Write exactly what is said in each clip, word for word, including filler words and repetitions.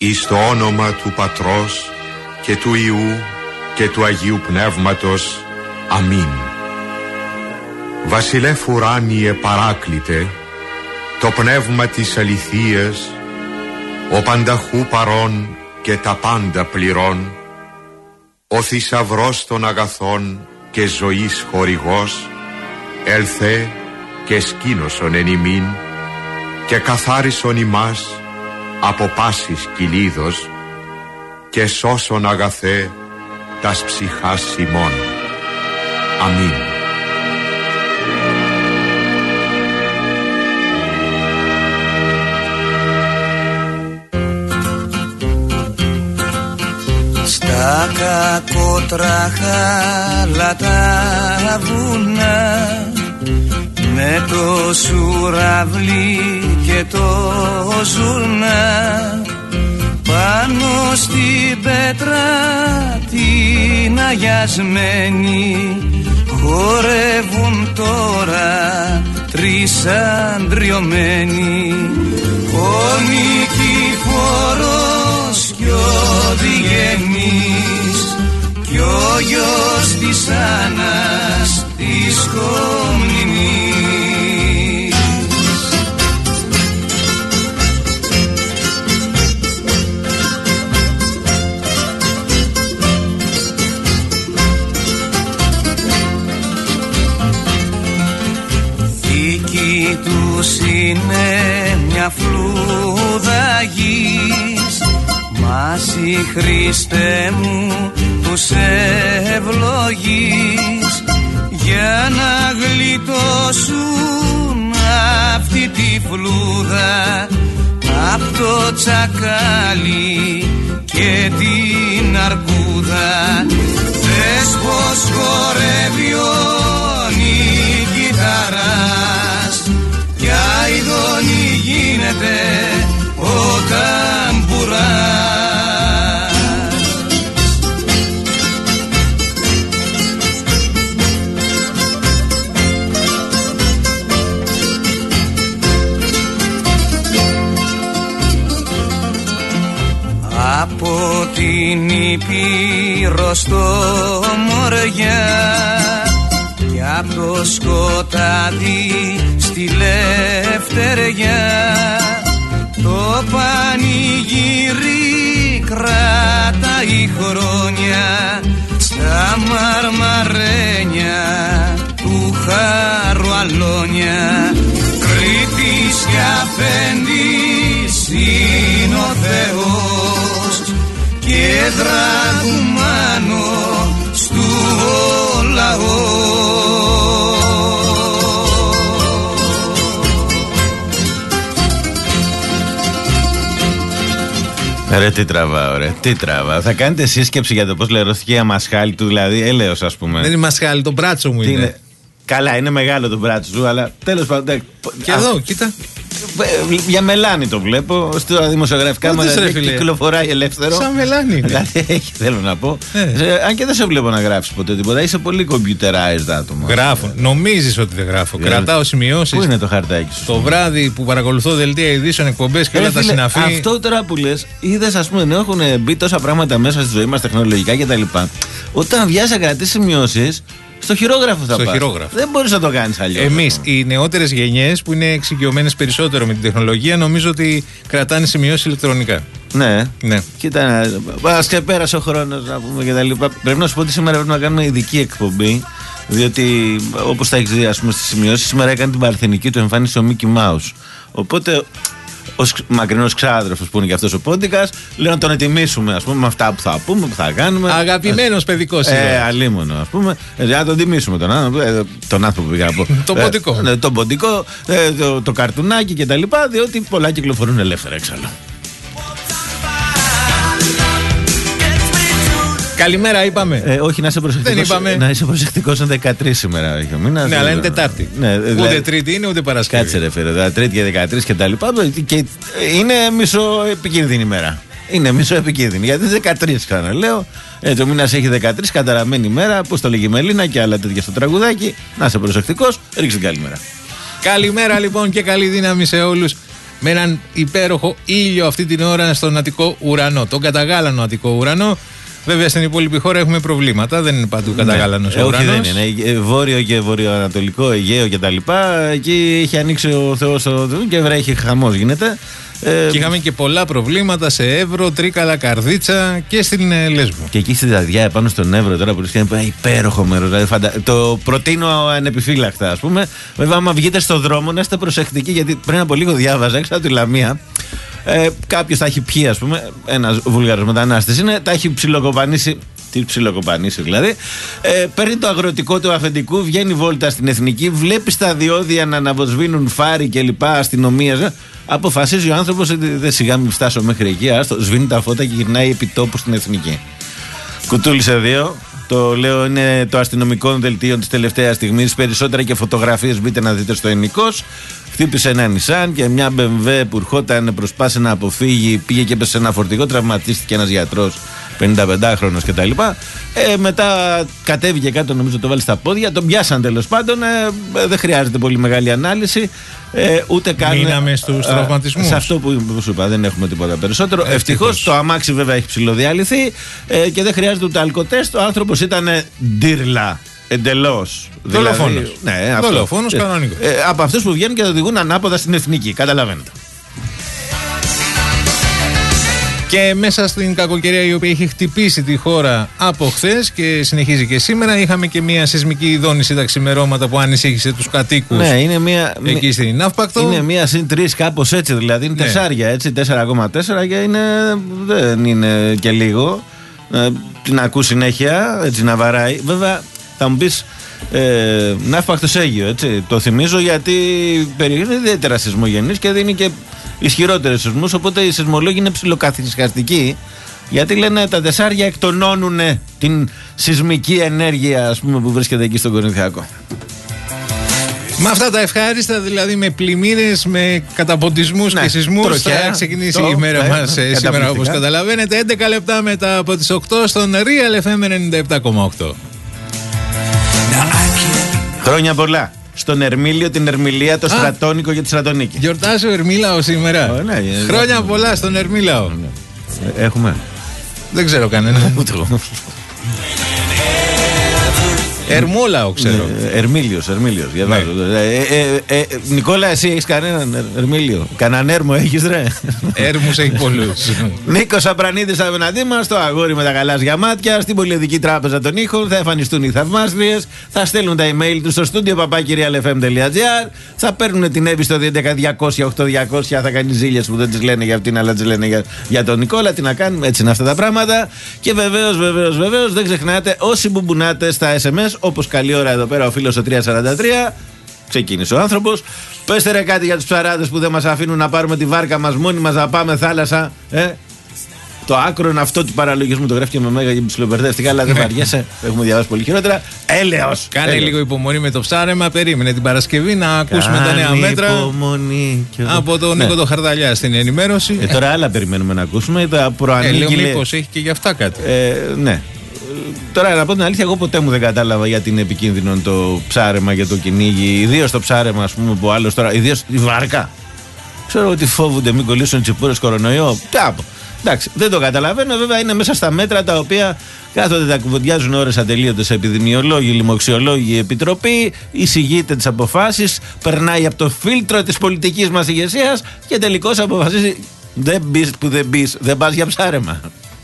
εις το όνομα του Πατρός και του Υιού και του Αγίου Πνεύματος. Αμήν. Βασιλεύ ουράνιε παράκλητε, το πνεύμα της αληθείας, ο πανταχού παρών και τα πάντα πληρών, ο θησαυρός των αγαθών και ζωής χορηγός, έλθε και σκήνωσον εν ημίν και καθάρισον ημάς από πάσης κυλίδος και σώσον αγαθέ τας ψυχάς ημών. Αμήν. Στα κακότραχα τα βουνά, με το σουραβλί και το ζουρνά, πάνω στην πέτρα την αγιασμένη, χορεύουν τώρα τρεις αντριωμένοι. Ο Νικηφόρος κι ο Διγενής κι ο γιος της Άννας της Κομνηνής. Δική τους είναι μια φλούδα γης, μα εσύ Χριστέ μου τους ευλογείς, για να γλιτώσουν αυτή τη φλούδα απ' το τσακάλι και την αρκούδα. Δες πως χορεύει ο Νικηταράς κι αηδόνι γίνεται ο ταμπουράς. Από την Ήπειρο στο Μοριά κι απ' το σκοτάδι στη Λευτεριά, το πανηγύρι κρατάει χρόνια στα μαρμαρένια του Χαρουαλόνια. Κρήτης και αφέντης είναι ο Θεός και δραγουμάνο στου ο λαός. Ρε τι τραβάω, ρε, τι τραβάω. Θα κάνετε σύσκεψη για το πώς λερώθηκε η αμασχάλη του, δηλαδή έλεος ας πούμε. Δεν είναι μασχάλη, το μπράτσο μου είναι. είναι. Καλά, είναι μεγάλο το μπράτσο σου, αλλά τέλος πάντων. Και εδώ, κοίτα. Για μελάνι το βλέπω. Στα δημοσιογραφικά μου κυκλοφοράει ελεύθερο. Σαν μελάνι. Δηλαδή έχει, θέλω να πω. Ε. Αν και δεν σε βλέπω να γράψεις ποτέ τίποτα. Είσαι πολύ computerized άτομο. Γράφω. Νομίζεις ότι δεν γράφω. Γράφω. Κρατάω σημειώσεις. Πού είναι το χαρτάκι σου? Το βράδυ που παρακολουθώ δελτία ειδήσεων, εκπομπές και όλα τα συναφή. Αυτό τώρα που λες, είδες ας πούμε, έχουν μπει τόσα πράγματα μέσα στη ζωή μας τεχνολογικά κτλ. Όταν βγάζει να κρατήσεις σημειώσεις, στο χειρόγραφο θα πας. Δεν μπορείς να το κάνεις αλλιώς. Εμείς, οι νεότερες γενιές που είναι εξοικειωμένες περισσότερο με την τεχνολογία, νομίζω ότι κρατάνε σημειώσεις ηλεκτρονικά. Ναι. ναι. Κοίτα, ας και πέρασε ο χρόνος να πούμε και τα λοιπά. Πρέπει να σου πω ότι σήμερα πρέπει να κάνουμε ειδική εκπομπή. Διότι, όπως θα έχεις δει, ας πούμε, στις σημειώσεις, σήμερα έκανε την παρθενική του εμφάνιση ο Μίκι Μάους. Οπότε, ως μακρινός ξάδερφος που είναι και αυτός ο πόντικας, λέω να τον ετοιμήσουμε, ας πούμε, με αυτά που θα πούμε, που θα κάνουμε. Αγαπημένος παιδικός ε, ε, αλίμονο, ας πούμε. Ε, να τον τιμήσουμε τον άνθρωπο, ε, τον άνθρωπο που πήγα να πω. τον ποντικό. Ε, τον ποντικό, ε, το, το καρτουνάκι κτλ. Διότι πολλά κυκλοφορούν ελεύθερα έξαλλο. Καλημέρα, είπαμε. Ε, όχι, να είσαι προσεκτικός. Δεν είπαμε. Να είσαι προσεκτικός, είναι δεκατρείς σήμερα. Όχι, μήνας, ναι, αλλά είναι Τετάρτη. Ναι, δηλαδή, ούτε Τρίτη είναι, ούτε Παρασκευή. Κάτσε, ρε φίλε. Δηλαδή, Τρίτη και δεκατρείς και τα λοιπά. Και είναι μισοεπικίνδυνη ημέρα. Είναι μισοεπικίνδυνη. Γιατί δεκατρείς, ξαναλέω. Έτσι, ο μήνας έχει δεκατρείς, καταραμένη ημέρα. Πώς το λέγει η Μελίνα και άλλα τέτοια στο τραγουδάκι. Να είσαι προσεκτικός, ρίξε την καλημέρα. Καλημέρα λοιπόν και καλή δύναμη σε όλους. με έναν υπέροχο ήλιο αυτή την ώρα στον Αττικό ουρανό, τον καταγάλανο Αττικό ουρανό. Βέβαια στην υπόλοιπη χώρα έχουμε προβλήματα, δεν είναι παντού καταγάλανος ναι, ο ουρανός. Όχι, δεν είναι. Βόρειο και βορειοανατολικό, Αιγαίο κτλ. Εκεί έχει ανοίξει ο Θεός και βρέχει, χαμός γίνεται. Και είχαμε και πολλά προβλήματα σε Εύρο, Τρίκαλα, Καρδίτσα και στην ε, Λέσβο. Και εκεί στη Δαδιά, επάνω στον Εύρο, τώρα που βρίσκεται υπέροχο μέρος. Δηλαδή, φαντα... Το προτείνω ανεπιφύλακτα, ας πούμε. Βέβαια, άμα βγείτε στον δρόμο, να είστε προσεκτικοί, γιατί πριν από λίγο διάβαζα έξω από τη Λαμία. Ε, Κάποιο τα έχει πιει, ας πούμε. Ένας Βουλγαρός μετανάστης είναι, τα έχει ψιλοκοπανίσει. Τι ψιλοκοπανίσει δηλαδή. Ε, παίρνει το αγροτικό του αφεντικού, βγαίνει βόλτα στην εθνική, βλέπει στα διόδια να αναβοσβήνουν φάρι κλπ. Αστυνομία. Αποφασίζει ο άνθρωπος ότι δεν σιγά μην φτάσω μέχρι εκεί. Άστο, σβήνει τα φώτα και γυρνάει επί τόπου στην εθνική. Κουτούλησε δύο. Το λέω είναι το αστυνομικό δελτίο της τελευταίας στιγμής. Περισσότερα και φωτογραφίες μπείτε να δείτε στο Ενικός. Χτύπησε ένα Νισάν και μια μπι εμ ντάμπλιου που ερχόταν, προσπάθησε να αποφύγει, πήγε και έπεσε σε ένα φορτηγό, τραυματίστηκε ένας γιατρός πενηνταπεντάχρονος κτλ. Ε, μετά κατέβηκε κάτω, νομίζω το βάλει στα πόδια, τον πιάσαν τέλος πάντων. Ε, δεν χρειάζεται πολύ μεγάλη ανάλυση. Ε, ούτε καν. Μείναμε στους τραυματισμούς. Σε αυτό που, που σου είπα, δεν έχουμε τίποτα περισσότερο. Ευτυχώς το αμάξι βέβαια έχει ψιλοδιαλυθεί ε, και δεν χρειάζεται ούτε αλκοτέστ. Ο άνθρωπος ήταν ντύρλα. Εντελώς. Δολοφόνος. Δηλαδή, ναι, Δολοφόνος κανονικός. Ε, από αυτούς που βγαίνουν και οδηγούν ανάποδα στην εθνική. Καταλαβαίνετε. Και μέσα στην κακοκαιρία η οποία έχει χτυπήσει τη χώρα από χθες και συνεχίζει και σήμερα, είχαμε και μια σεισμική ειδώνηση τα ξημερώματα που ανησύχησε τους κατοίκους. Ναι, είναι μια. Εκεί στην Ναύπακτο. Είναι μια συν τρεις, κάπως έτσι δηλαδή. Είναι ναι. τεσσάρια έτσι, τέσσερα κόμμα τέσσερα και είναι, δεν είναι και λίγο. Ε, την ακούς συνέχεια, έτσι να βαράει. Βέβαια, θα μου πεις. Ε, Ναύπακτος Αίγυο, έτσι. Το θυμίζω γιατί η περιοχή είναι ιδιαίτερα σεισμογενής και δίνει και ισχυρότερους σεισμούς. Οπότε οι σεισμολόγοι είναι ψιλοκαθησυχαστικοί, γιατί λένε τα τεσσάρια εκτονώνουν την σεισμική ενέργεια, ας πούμε, που βρίσκεται εκεί στον Κορινθιακό. Με αυτά τα ευχάριστα, δηλαδή με πλημμύρες, με καταποντισμούς ναι, και σεισμούς, τροχιά, θα ξεκινήσει το, η μέρα ναι, μας ναι, σήμερα, όπως καταλαβαίνετε. έντεκα λεπτά μετά από τις οκτώ στον Real εφ εμ ενενήντα επτά κόμμα οκτώ. Χρόνια πολλά. Στον Ερμήλιο, την Ερμηλία, το Α, Στρατόνικο και τη Στρατονίκη. Γιορτάζει ο Ερμήλαος σήμερα. Oh, ναι, Χρόνια ναι. πολλά στον Ερμήλαο. Ε, έχουμε. Δεν ξέρω κανένα. Ούτε εγώ. Ερμόλαο ξέρω. Ε, Ερμήλιος, Ερμήλιος. Διαβάζω. Ναι. Ε, ε, ε, ε, Νικόλα, εσύ έχεις κανέναν Ερμήλιο? Κανέναν έρμο έχεις, ρε? Έρμους έχει πολλούς. Νίκος Απρανίδης απέναντί μας, το αγόρι με τα γαλάζια μάτια, στην Πολυεδική Τράπεζα των Ήχων. Θα εμφανιστούν οι θαυμάστριες, θα στέλνουν τα email τους στο στούντιο παπάκι real f m dot g r, θα παίρνουν την Εύη στο δύο ένα διακόσια οκτώ διακόσια, θα κάνει ζήλιες που δεν τις λένε για αυτήν, αλλά τις λένε για, για τον Νικόλα. Τι να κάνουμε, έτσι είναι αυτά τα πράγματα. Και βεβαίως, βεβαίως, βεβαίως, δεν ξεχνάτε όσοι μπουμπουνάτε στα ες εμ ες. Όπως καλή ώρα εδώ πέρα ο φίλος ο τρία σαράντα τρία. Ξεκίνησε ο άνθρωπος. Πέστε ρε κάτι για τους ψαράδες που δεν μας αφήνουν να πάρουμε τη βάρκα μας μόνοι μας να πάμε θάλασσα. Ε? Το άκρο είναι αυτό του παραλογισμού. Το γράφει και με μέγα και ψιλομπερδεύτηκα, αλλά δεν βαριέσαι. Έχουμε διαβάσει πολύ χειρότερα. Έλεος! Κάνε Έλεος. λίγο υπομονή με το ψάρεμα. Περίμενε την Παρασκευή να ακούσουμε Κάνε τα νέα μέτρα. Υπομονή. Από τον ναι. Νίκο το Χαρδαλιά στην ενημέρωση. Ε, τώρα άλλα περιμένουμε να ακούσουμε. Τα προανήγγειλε. Ε, μήπως έχει και για αυτά κάτι. Ε, ναι. Τώρα να πω την αλήθεια, εγώ ποτέ μου δεν κατάλαβα γιατί είναι επικίνδυνο το ψάρεμα και το κυνήγι. Ιδίως το ψάρεμα, ας πούμε, που άλλος τώρα. Ιδίως η βάρκα. Ξέρω ότι φόβονται μην κολλήσουν τσιπούρες κορονοϊό. Κάπου. Εντάξει, δεν το καταλαβαίνω. Βέβαια είναι μέσα στα μέτρα τα οποία κάθονται τα κουβεντιάζουν ώρες ατελείωτες επιδημιολόγοι, λοιμοξιολόγοι, επιτροπή, εισηγείται τις αποφάσεις, περνάει από το φίλτρο της πολιτικής μας ηγεσίας και τελικώς αποφασίζει δεν μπεις που δεν μπεις, δεν πας για ψάρεμα.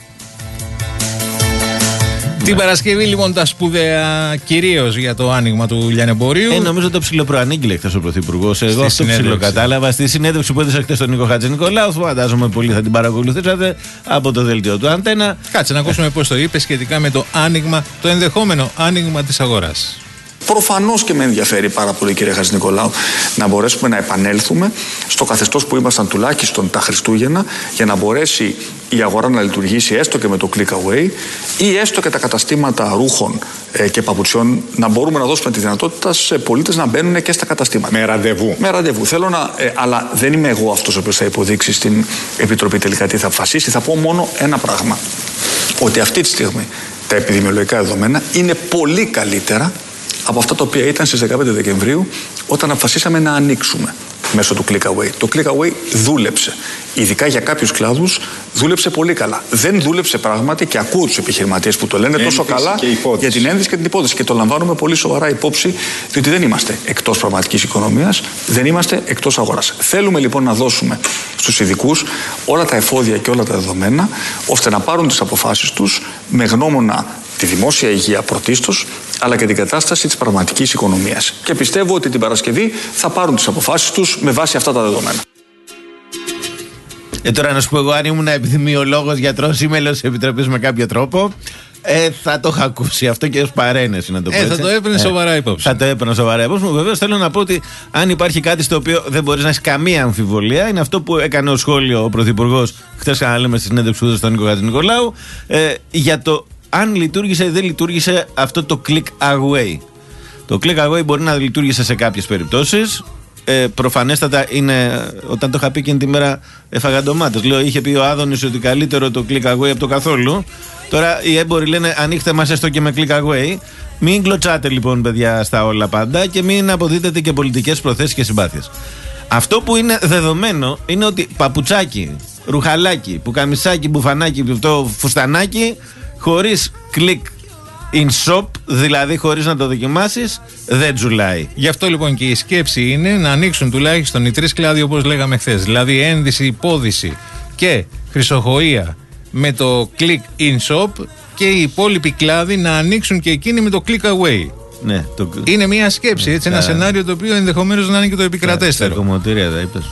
Την Παρασκευή λοιπόν τα σπουδαία κυρίως για το άνοιγμα του λιανεμπορίου. Ε, νομίζω το ψιλοπροανήγγειλε χθες ο Πρωθυπουργός. Εγώ αυτό ψιλοκατάλαβα στη συνέντευξη που έδωσε χθες τον Νίκο Χατζηνικολάου. Φαντάζομαι πολύ θα την παρακολουθήσατε από το δελτίο του Αντένα. Κάτσε να ακούσουμε πώς το είπε σχετικά με το άνοιγμα, το ενδεχόμενο άνοιγμα της αγοράς. Προφανώς και με ενδιαφέρει πάρα πολύ, κύριε Χατζηνικολάου, να μπορέσουμε να επανέλθουμε στο καθεστώς που ήμασταν τουλάχιστον τα Χριστούγεννα, για να μπορέσει η αγορά να λειτουργήσει έστω και με το click away ή έστω και τα καταστήματα ρούχων ε, και παπουτσιών, να μπορούμε να δώσουμε τη δυνατότητα σε πολίτες να μπαίνουν και στα καταστήματα. Με ραντεβού. Με ραντεβού. Θέλω να. Ε, αλλά δεν είμαι εγώ αυτός ο οποίος θα υποδείξει στην Επιτροπή τελικά τι θα αποφασίσει. Θα πω μόνο ένα πράγμα. Ότι αυτή τη στιγμή τα επιδημιολογικά δεδομένα είναι πολύ καλύτερα από αυτά τα οποία ήταν στις δεκαπέντε Δεκεμβρίου, όταν αποφασίσαμε να ανοίξουμε. μέσω του Clickaway. Το Clickaway δούλεψε. Ειδικά για κάποιους κλάδους δούλεψε πολύ καλά. Δεν δούλεψε πράγματι, και ακούω τους επιχειρηματίες που το λένε τόσο καλά για την ένδυση και την υπόθεση. Και το λαμβάνουμε πολύ σοβαρά υπόψη, διότι δεν είμαστε εκτός πραγματικής οικονομίας, δεν είμαστε εκτός αγοράς. Θέλουμε λοιπόν να δώσουμε στους ειδικούς όλα τα εφόδια και όλα τα δεδομένα, ώστε να πάρουν τις αποφάσεις τους με γνώμονα τη δημόσια υγεία πρωτίστως, αλλά και την κατάσταση της πραγματικής οικονομίας. Και πιστεύω ότι την Παρασκευή θα πάρουν τις αποφάσεις τους με βάση αυτά τα δεδομένα. Ε, τώρα να σου πω εγώ, αν ήμουν επιδημιολόγος, γιατρός ή μέλος της Επιτροπής με κάποιο τρόπο, ε, θα το είχα ακούσει αυτό και ως παρένεση, να το πω. Ε, έτσι. θα το έπαιρνε ε, σοβαρά υπόψη. Θα το έπαιρνε σοβαρά υπόψη μου. Βεβαίως θέλω να πω ότι αν υπάρχει κάτι στο οποίο δεν μπορείς να έχεις καμία αμφιβολία, είναι αυτό που έκανε ως σχόλιο ο Πρωθυπουργός χθες, ξαναλέμε, στη συνέντευξη που έδωσε στον Νίκο Χατζηνικολάου, ε, για το αν λειτουργήσε ή δεν λειτουργήσε αυτό το click away. Το click away μπορεί να λειτουργήσε σε κάποιες περιπτώσεις. Ε, προφανέστατα είναι, όταν το είχα πει εκείνη τη μέρα, έφαγα ντομάτες. Λέω, είχε πει ο Άδωνης ότι καλύτερο το click away από το καθόλου. Τώρα οι έμποροι λένε, ανοίχτε μας έστω και με click away. Μην κλωτσάτε λοιπόν, παιδιά, στα όλα πάντα και μην αποδίδετε και πολιτικές προθέσεις και συμπάθειες. Αυτό που είναι δεδομένο είναι ότι παπουτσάκι, ρουχαλάκι, πουκαμισάκι, μπουφανάκι, το φουστανάκι, χωρίς click in shop, δηλαδή χωρίς να το δοκιμάσεις, δεν τζουλάει. Γι' αυτό λοιπόν και η σκέψη είναι να ανοίξουν τουλάχιστον οι τρεις κλάδοι όπως λέγαμε χθες. Δηλαδή ένδυση, υπόδυση και χρυσοχοΐα με το click in shop, και οι υπόλοιποι κλάδοι να ανοίξουν και εκείνοι με το click away. Ναι, το... Είναι μια σκέψη, έτσι, ένα σενάριο το οποίο ενδεχομένως να είναι και το επικρατέστερο. Τα κομμωτήρια τα είπες.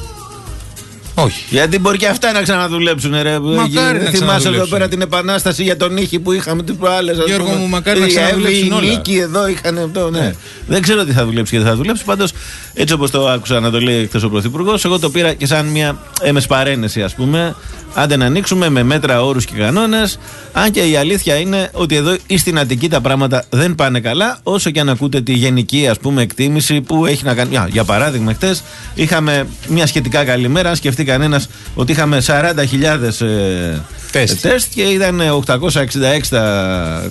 Όχι. Γιατί μπορεί και αυτά να ξαναδουλέψουν, ρε. Μακάρι να θυμάσαι εδώ πέρα την επανάσταση για τον ήχη που είχαμε τις προάλλες. Γιώργο μου, μακάρι να ξαναδουλέψουν όλα. Οι νίκοι εδώ είχαν αυτό, ναι. ναι. Δεν ξέρω τι θα δουλέψει και δεν θα δουλέψει. Πάντως, έτσι όπως το άκουσα να το λέει χθες ο Πρωθυπουργός, εγώ το πήρα και σαν μια έμες παρένεση, ας πούμε. Άντε να ανοίξουμε με μέτρα, όρους και κανόνες. Αν και η αλήθεια είναι ότι εδώ ή στην Αττική τα πράγματα δεν πάνε καλά, όσο και αν ακούτε τη γενική, ας πούμε, εκτίμηση που έχει να κάνει. Για, για παράδειγμα, χτες είχαμε μια σχετικά καλή μέρα. Αν σκεφτεί κανένας ότι είχαμε σαράντα χιλιάδες ε, τεστ. τεστ και ήταν οκτακόσια εξήντα έξι τα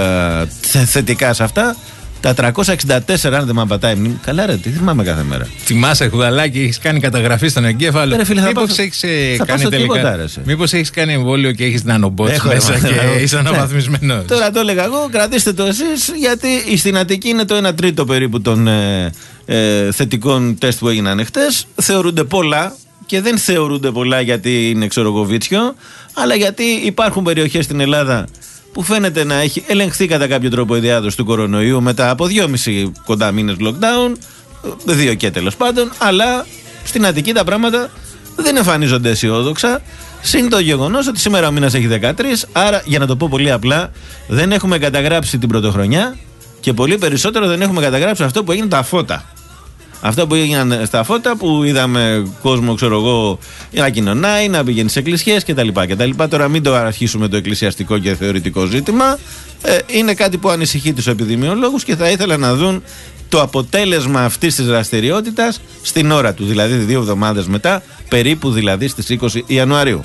ε, θετικά σε αυτά. Τα τριακόσια εξήντα τέσσερα, αν δεν με απατάει η μνήμη. Καλά, ρε, τι θυμάμαι κάθε μέρα. Θυμάσαι, Χουδαλάκη, έχεις κάνει καταγραφή στον εγκέφαλο. Μήπως έχεις κάνει τελικά. Μήπως έχεις κάνει εμβόλιο και έχεις νανομπότς μέσα και είσαι αναβαθμισμένος. Τώρα το έλεγα εγώ, κρατήστε το εσείς, γιατί στην Αττική είναι το ένα τρίτο περίπου των ε, ε, θετικών τεστ που έγιναν χτες. Θεωρούνται πολλά και δεν θεωρούνται πολλά γιατί είναι ξερογοβίτσιο, αλλά γιατί υπάρχουν περιοχές στην Ελλάδα που φαίνεται να έχει ελεγχθεί κατά κάποιο τρόπο η διάδοση του κορονοϊού μετά από δυόμισι κοντά μήνες lockdown, δύο και τέλος πάντων, αλλά στην Αττική τα πράγματα δεν εμφανίζονται αισιόδοξα. Συν το γεγονός ότι σήμερα ο μήνας έχει δεκατρείς, άρα για να το πω πολύ απλά, δεν έχουμε καταγράψει την πρωτοχρονιά και πολύ περισσότερο δεν έχουμε καταγράψει αυτό που έγινε τα φώτα. Αυτά που έγιναν στα φώτα, που είδαμε κόσμο, ξέρω εγώ, να κοινωνάει, να πηγαίνει σε εκκλησίες κτλ. κτλ. Τώρα μην το αρχίσουμε το εκκλησιαστικό και θεωρητικό ζήτημα. Ε, είναι κάτι που ανησυχεί τους επιδημιολόγους και θα ήθελα να δουν το αποτέλεσμα αυτής της δραστηριότητας στην ώρα του, δηλαδή δύο εβδομάδες μετά, περίπου δηλαδή στις είκοσι Ιανουαρίου.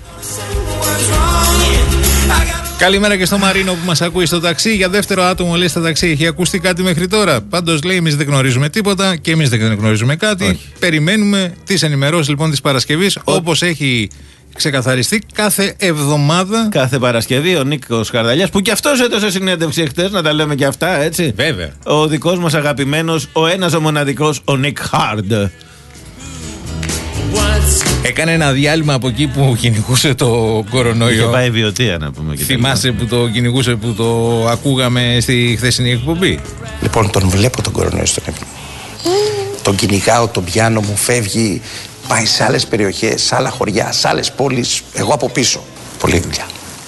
Καλημέρα και στο Μαρίνο που μας ακούει στο ταξί. Για δεύτερο άτομο λέει στα ταξί, έχει ακουστεί κάτι μέχρι τώρα? Πάντως λέει, εμείς δεν γνωρίζουμε τίποτα και εμείς δεν γνωρίζουμε κάτι. Όχι. Περιμένουμε τις ενημερώσεις λοιπόν της Παρασκευής, Ο... όπως έχει ξεκαθαριστεί κάθε εβδομάδα. Κάθε Παρασκευή ο Νίκος Χαρδαλιάς, που και αυτός έδωσε συνέντευξη χτες, να τα λέμε και αυτά, έτσι. Βέβαια. Ο δικός μας αγαπημένος, ο ένας ο μοναδικός, ο Νίκ Χάρντ. Έκανε ένα διάλειμμα από εκεί που κυνηγούσε το κορονοϊό. Είχε πάει βιωτεία, να πούμε. Και θυμάσαι που το κυνηγούσε, που το ακούγαμε στη χθεσινή εκπομπή? Λοιπόν, τον βλέπω τον κορονοϊό στον ύπνο. Mm. Τον κυνηγάω, τον πιάνω, μου φεύγει, πάει σε άλλες περιοχές, σε άλλα χωριά, σε άλλες πόλεις. Εγώ από πίσω. Πολλή δουλειά.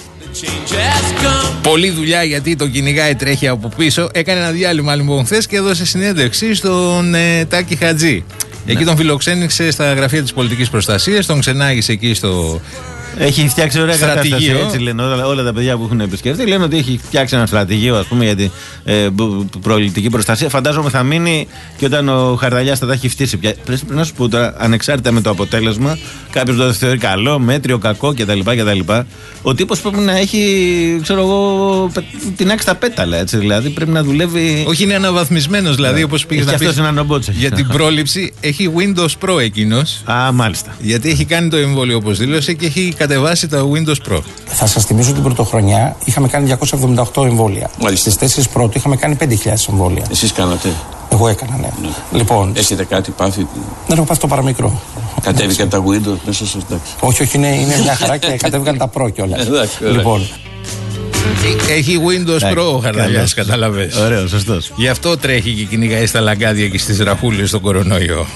Πολλή δουλειά, γιατί τον κυνηγάει, τρέχει από πίσω. Έκανε ένα διάλειμμα λοιπόν χθες και έδωσε συνέντευξη στον ε, Τάκη Χατζή. Εκεί ναι. Τον φιλοξένηξε στα γραφεία της πολιτικής προστασίας, τον ξενάγησε εκεί στο Έχει φτιάξει ωραία κατάσταση. Έτσι λένε όλα, όλα τα παιδιά που έχουν επισκεφτεί. Λένε ότι έχει φτιάξει ένα στρατηγείο, ας πούμε, για την ε, προληπτική προστασία. Φαντάζομαι θα μείνει και όταν ο Χαρδαλιάς θα τα έχει φτύσει. Πρέπει να σου πω τώρα, ανεξάρτητα με το αποτέλεσμα, κάποιος το θεωρεί καλό, μέτριο, κακό κτλ. κτλ. Ο τύπος πρέπει να έχει, ξέρω εγώ, την άξει τα πέταλα. Έτσι, δηλαδή πρέπει να δουλεύει. Όχι, είναι αναβαθμισμένος, δηλαδή, όπως πήγες να πεις. Για την πρόληψη έχει Windows Pro εκείνος. Α, μάλιστα. Γιατί έχει κάνει το εμβόλιο, όπως δήλωσε, και έχει κατεβάσει το Windows Pro. Θα σας θυμίσω την πρωτοχρονιά είχαμε κάνει διακόσια εβδομήντα οκτώ εμβόλια. Στις τέσσερις πρώτου είχαμε κάνει πέντε χιλιάδες εμβόλια. Εσείς κάνατε? Εγώ έκανα, ναι. ναι. Λοιπόν, έχετε κάτι πάθει? Δεν έχω πάθει το παραμικρό. Κατέβηκαν τα Windows μέσα σας, εντάξει? Όχι, όχι, είναι, είναι μια χαρά και κατέβηκαν τα Pro κιόλας. Λοιπόν. Έχει Windows Pro ο Χαρδαλιάς, κατάλαβες. Ωραίο, σωστός. Γι' αυτό τρέχει και κυνηγάει στα λαγκάδια και στις ραχούλες στον κορονοϊό.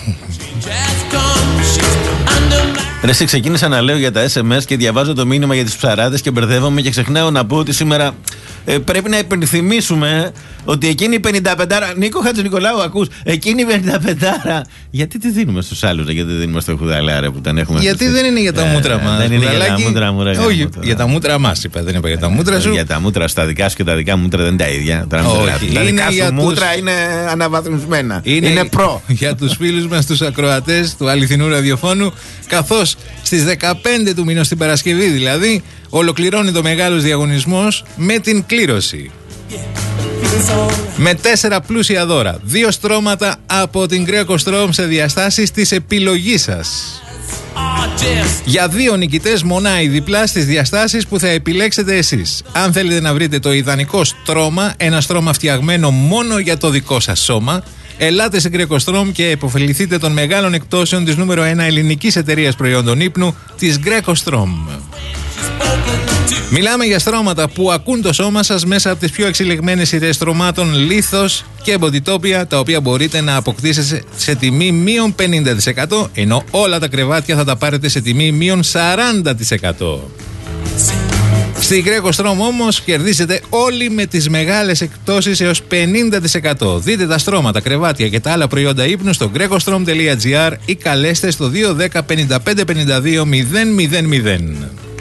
Ρε, εσύ ξεκίνησα να λέω για τα ες εμ ες και διαβάζω το μήνυμα για τις ψαράδες και μπερδεύομαι και ξεχνάω να πω ότι σήμερα ε, πρέπει να υπενθυμίσουμε ότι εκείνη η πενηνταπεντάρα. Νίκο Χατζηνικολάου, ακούς, εκείνη η πενηνταπεντάρα. Γιατί τη δίνουμε στους άλλους, γιατί δεν δίνουμε στο Χουδαλάρα που τον έχουμε? Γιατί δεν είναι για τα ε, μούτρα μας. Δεν είναι για τα μούτρα μου, ρε. Όχι, για τα μούτρα μας είπα, δεν είπα για τα μούτρα σου. Για τα μούτρα στα δικά σου και τα δικά μούτρα δεν είναι τα ίδια. Όχι, τα δικά σου μούτρα είναι αναβαθμισμένα. Είναι προ. Για τους φίλους μας, τους ακροατές του αληθινού ραδιοφώνου, καθώς στις δεκαπέντε του μηνός, την Παρασκευή δηλαδή, ολοκληρώνει το μεγάλος διαγωνισμός με την κλήρωση. Με τέσσερα πλούσια δώρα. Δύο στρώματα από την Greco Strom σε διαστάσεις της επιλογής σας. Για δύο νικητές μονά η διπλά στις διαστάσεις που θα επιλέξετε εσείς. Αν θέλετε να βρείτε το ιδανικό στρώμα, ένα στρώμα φτιαγμένο μόνο για το δικό σας σώμα, ελάτε σε Greco Strom και επωφεληθείτε των μεγάλων εκτόσεων της νούμερο ένα ελληνικής εταιρείας προϊόντων ύπνου, της Greco Strom. Μιλάμε για στρώματα που ακούν το σώμα σας μέσα από τις πιο εξελιγμένες σειρές στρωμάτων Lithos και Bodytopia, τα οποία μπορείτε να αποκτήσετε σε τιμή μείον πενήντα τοις εκατό, ενώ όλα τα κρεβάτια θα τα πάρετε σε τιμή μείον σαράντα τοις εκατό. Στη Greco Strom όμως κερδίσετε όλοι με τις μεγάλες εκπτώσεις έως πενήντα τοις εκατό. Δείτε τα στρώματα, κρεβάτια και τα άλλα προϊόντα ύπνου στο grecostrom τελεία gr ή καλέστε στο δύο ένα μηδέν πέντε πέντε πενήντα δύο μηδέν μηδέν μηδέν.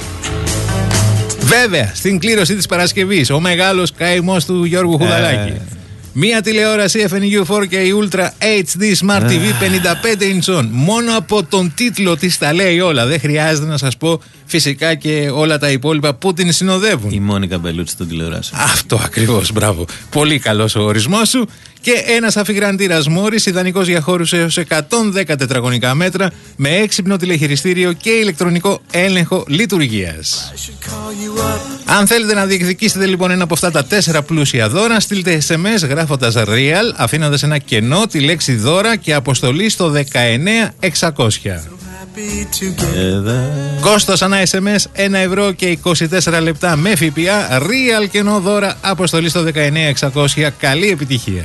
Βέβαια, στην κλήρωση της Παρασκευής, ο μεγάλος καημός του Γιώργου Χουδαλάκη. Ε. Μία τηλεόραση εφ εν γιου φορ κέι Ultra έιτς ντι Smart τι βι πενήντα πέντε ιντσών. Μόνο από τον τίτλο της τα λέει όλα. Δεν χρειάζεται να σας πω φυσικά και όλα τα υπόλοιπα που την συνοδεύουν. Η Μόνικα Μπελούτσι στην τηλεόραση. Αυτό ακριβώς, μπράβο. Πολύ καλός ο ορισμός σου. Και ένας αφιγραντήρας Μόρις, ιδανικός για χώρους έως εκατόν δέκα τετραγωνικά μέτρα, με έξυπνο τηλεχειριστήριο και ηλεκτρονικό έλεγχο λειτουργίας. Αν θέλετε να διεκδικήσετε λοιπόν ένα από αυτά τα τέσσερα πλούσια δώρα, στείλτε ες εμ ες γράφοντας Real, αφήνοντας ένα κενό, τη λέξη δώρα και αποστολή στο δεκαεννέα εξακόσια. Κόστος ανά ες εμ ες ένα ευρώ και είκοσι τέσσερα λεπτά με ΦΠΑ. Real κενό δώρα, αποστολή στο δεκαεννέα εξακόσια. Καλή επιτυχία.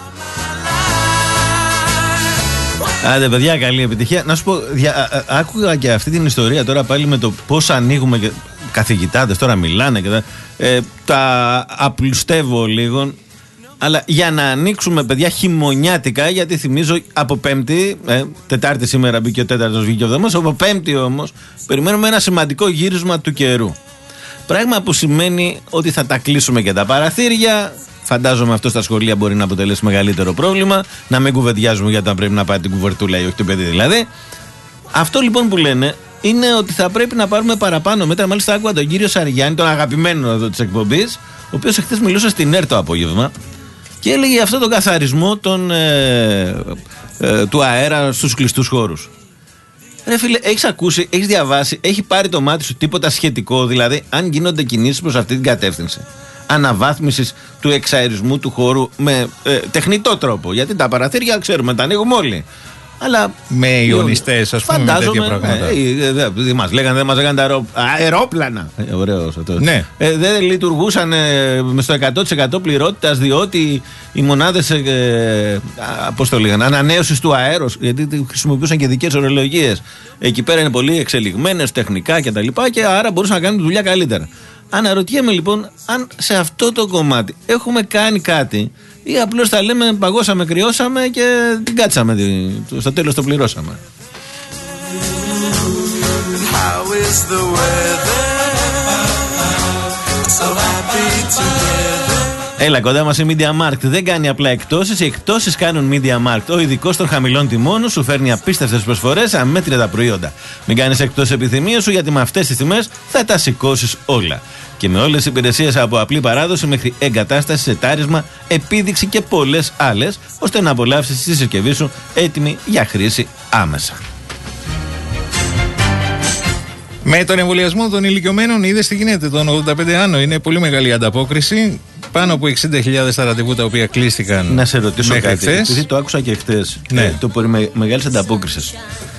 Άντε παιδιά, καλή επιτυχία. Να σου πω, δια, α, άκουγα και αυτή την ιστορία τώρα πάλι με το πώς ανοίγουμε και καθηγητάδες τώρα μιλάνε και τα, ε, τα απλουστεύω λίγο. Αλλά για να ανοίξουμε, παιδιά, χειμωνιάτικα, γιατί θυμίζω από Πέμπτη, ε, Τετάρτη σήμερα μπήκε ο τέταρτος, βγήκε ο εβδομάδας, από Πέμπτη όμως περιμένουμε ένα σημαντικό γύρισμα του καιρού. Πράγμα που σημαίνει ότι θα τα κλείσουμε και τα παραθύρια. Φαντάζομαι αυτό στα σχολεία μπορεί να αποτελέσει μεγαλύτερο πρόβλημα. Να μην κουβεντιάζουμε για το αν πρέπει να πάει την κουβερτούλα ή όχι το παιδί δηλαδή. Αυτό λοιπόν που λένε είναι ότι θα πρέπει να πάρουμε παραπάνω μέτρα. Μάλιστα, άκουγα τον κύριο Σαριάννη, τον αγαπημένο εδώ της εκπομπής, ο οποίος εχθές μιλούσε στην ΕΡΤ το απόγευμα και έλεγε αυτό τον καθαρισμό των, ε, ε, του αέρα στους κλειστούς χώρους. Ρε φίλε, έχεις ακούσει, έχεις διαβάσει, έχει πάρει το μάτι σου τίποτα σχετικό? Δηλαδή, αν γίνονται κινήσεις προς αυτή την κατεύθυνση αναβάθμισης του εξαερισμού του χώρου με ε, τεχνητό τρόπο, γιατί τα παραθύρια ξέρουμε, τα ανοίγουμε όλοι. Αλλά με ιονιστές, ας πούμε, με τέτοια πράγματα. Ε, ε, ε, μας λέγανε, δεν μας λέγανε τα αερό, αερόπλανα. Ε, ωραίος αυτό. Ναι. Ε, δεν λειτουργούσαν ε, στο εκατό τοις εκατό πληρότητας, διότι οι μονάδες ε, πώς το λέγανε, ανανέωσης του αέρος, γιατί χρησιμοποιούσαν και δικές ορολογίες. Εκεί πέρα είναι πολύ εξελιγμένες τεχνικά κτλ. Και, και άρα μπορούσαν να κάνουν τη δουλειά καλύτερα. Αναρωτιέμαι λοιπόν αν σε αυτό το κομμάτι έχουμε κάνει κάτι ή απλώς θα λέμε παγώσαμε, κρυώσαμε και την κάτσαμε, στο τέλος το πληρώσαμε. How is the weather? So happy together. Έλα κοντά μας η MediaMarkt. Δεν κάνει απλά εκτόσεις, οι εκτόσεις κάνουν MediaMarkt. Ο ειδικός των χαμηλών τιμών σου φέρνει απίστευτες προσφορές, αμέτρητα προϊόντα. Μην κάνεις εκτός επιθυμίας σου, γιατί με αυτές τις τιμές θα τα σηκώσεις όλα. Και με όλες τις υπηρεσίες από απλή παράδοση μέχρι εγκατάσταση, σετάρισμα, επίδειξη και πολλές άλλες, ώστε να απολαύσεις τη συσκευή σου έτοιμη για χρήση άμεσα. Με τον εμβολιασμό των ηλικιωμένων, είδες τι γίνεται, τον ογδόντα πέντε άνω. Είναι πολύ μεγάλη ανταπόκριση. Πάνω από εξήντα χιλιάδες τα ραντεβού τα οποία κλείστηκαν. Να σε ρωτήσω κάτι, χθες. επειδή το άκουσα και χτες. Ναι. Ε, το πολύ με, μεγάλης ανταπόκρισης.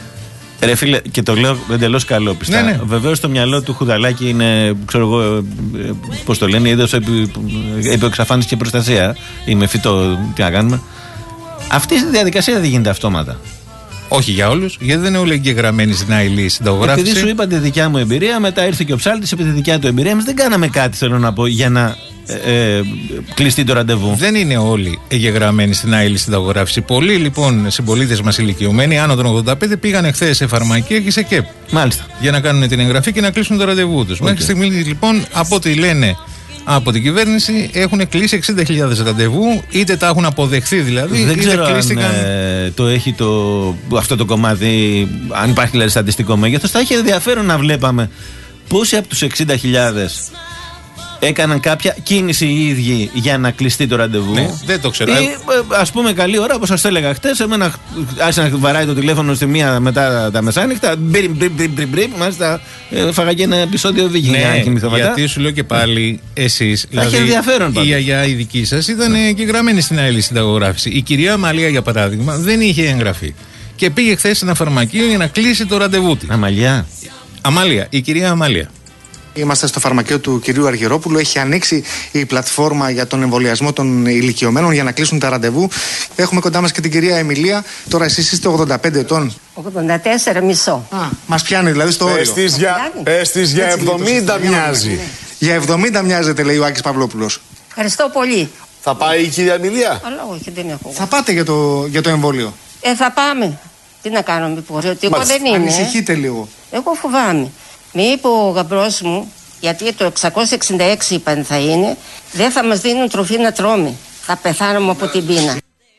Ρε φίλε, και το λέω εντελώς καλόπιστα. Ναι, ναι. Βεβαίως το μυαλό του Χουδαλάκη είναι, ξέρω εγώ, πώς το λένε, είδος επί, επί εξαφάνιση και προστασία. Ή με φυτό, τι να κάνουμε. Αυτή η διαδικασία δεν γίνεται αυτόματα. Όχι για όλους, γιατί δεν είναι όλοι εγγεγραμμένοι στην ΑΕΛΗ συνταγογράφηση. Επειδή σου είπα τη δικιά μου εμπειρία, μετά ήρθε και ο ψάλτης επί τη δικιά του εμπειρία. Εμείς δεν κάναμε κάτι, θέλω να πω, για να ε, ε, κλειστεί το ραντεβού. Δεν είναι όλοι εγγεγραμμένοι στην ΑΕΛΗ συνταγογράφηση. Πολλοί λοιπόν συμπολίτες μας ηλικιωμένοι, άνω των ογδόντα πέντε, πήγαν χθες σε φαρμακεία και σε ΚΕΠ. Μάλιστα. Για να κάνουν την εγγραφή και να κλείσουν το ραντεβού τους. Okay. Μέχρι στιγμή λοιπόν, από ό,τι λένε από την κυβέρνηση, έχουν κλείσει εξήντα χιλιάδες ραντεβού, είτε τα έχουν αποδεχθεί δηλαδή. Δεν είτε ξέρω κλείστηκαν... αν ε, το έχει το, αυτό το κομμάτι, αν υπάρχει δηλαδή στατιστικό μέγεθος. Θα έχει ενδιαφέρον να βλέπαμε πόσοι από τους εξήντα χιλιάδες έκαναν κάποια κίνηση οι ίδιοι για να κλειστεί το ραντεβού. Ναι, δεν το ξέρω. Ή, ας πούμε, καλή ώρα, όπως σας το έλεγα χτες, εμένα άρχισε να βαράει το τηλέφωνο στη μία μετά τα μεσάνυχτα. Μπριμ, μπριμ, μπριμ, μπριμ, μπριμ. Μάλιστα, φάγα και ένα επεισόδιο Βίγη. Ναι, γιατί σου λέω και πάλι εσείς. Θα έχει ενδιαφέρον η γιαγιά η δική σας ήταν ναι. και γραμμένη στην ΑΕΛΗ συνταγογράφηση. Η κυρία Αμαλία, για παράδειγμα, δεν είχε εγγραφεί. Και πήγε χθες σε ένα φαρμακείο για να κλείσει το ραντεβού της. Αμαλιά. Αμαλία, η κυρία Αμαλία. Είμαστε στο φαρμακείο του κυρίου Αργυρόπουλου. Έχει ανοίξει η πλατφόρμα για τον εμβολιασμό των ηλικιωμένων για να κλείσουν τα ραντεβού. Έχουμε κοντά μας και την κυρία Εμιλία. Τώρα εσείς είστε ογδόντα πέντε ετών. ογδόντα τέσσερα μισό. Α, μας πιάνει δηλαδή στο όριο. Πες της για εβδομήντα μοιάζει. Για εβδομήντα μοιάζεται, λέει ο Άκης Παυλόπουλος. Ευχαριστώ πολύ. Θα πάει η κυρία Εμιλία? Αλλά όχι, δεν έχω. Θα πάτε για το, για το εμβόλιο? Ε, θα πάμε. Τι να κάνουμε, υποχρεωτικό δεν είναι. Ανησυχείτε λίγο. Εγώ φοβάμαι. Με είπε ο γαμπρός μου, γιατί το εξακόσια εξήντα έξι είπαν θα είναι, δεν θα μας δίνουν τροφή να τρώμε. Θα πεθάνουμε από την πείνα.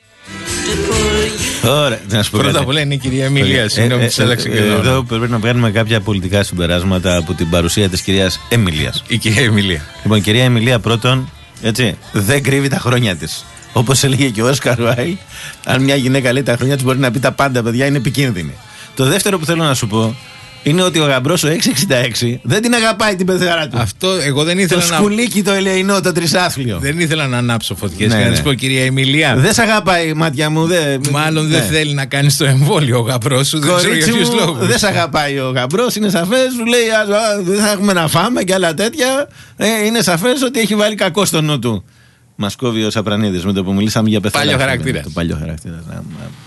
Ωραία, να σου πω Πρώτα απ' όλα είναι η κυρία Εμιλία. Συγγνώμη, της άλλαξε και εδώ πρέπει να βγάλουμε κάποια πολιτικά συμπεράσματα από την παρουσία της κυρίας Εμιλίας. Η κυρία Εμιλία. Λοιπόν, η κυρία Εμιλία πρώτον, έτσι, δεν κρύβει τα χρόνια της. Όπως έλεγε και ο Όσκαρ Βάιλντ, αν μια γυναίκα λέει τα χρόνια της μπορεί να πει τα πάντα, παιδιά, είναι επικίνδυνη. Το δεύτερο που θέλω να σου πω είναι ότι ο γαμπρός ο έξι εξήντα έξι δεν την αγαπάει την πεθερά του. Αυτό εγώ δεν ήθελα το να. Το σκουλίκι το ελεεινό, το τρισάθλιο. Δεν ήθελα να ανάψω φωτιές. Ναι, και να ναι. της πω, κυρία Εμιλία. Δεν σε αγαπάει, μάτια μου. Δε... Μάλλον ναι. δεν θέλει να κάνει το εμβόλιο ο γαμπρός σου. Δεν ξέρω για ποιους λόγους. Δεν σε αγαπάει ο γαμπρός, είναι σαφές. Σου λέει δεν θα έχουμε να φάμε και άλλα τέτοια. Ε, είναι σαφές ότι έχει βάλει κακό στο νου του. Μας κόβει ο Σαπρανίδης με το που μιλήσαμε για πεθερά. Παλιό χαρακτήρα. Το παλιό χαρακτήρα.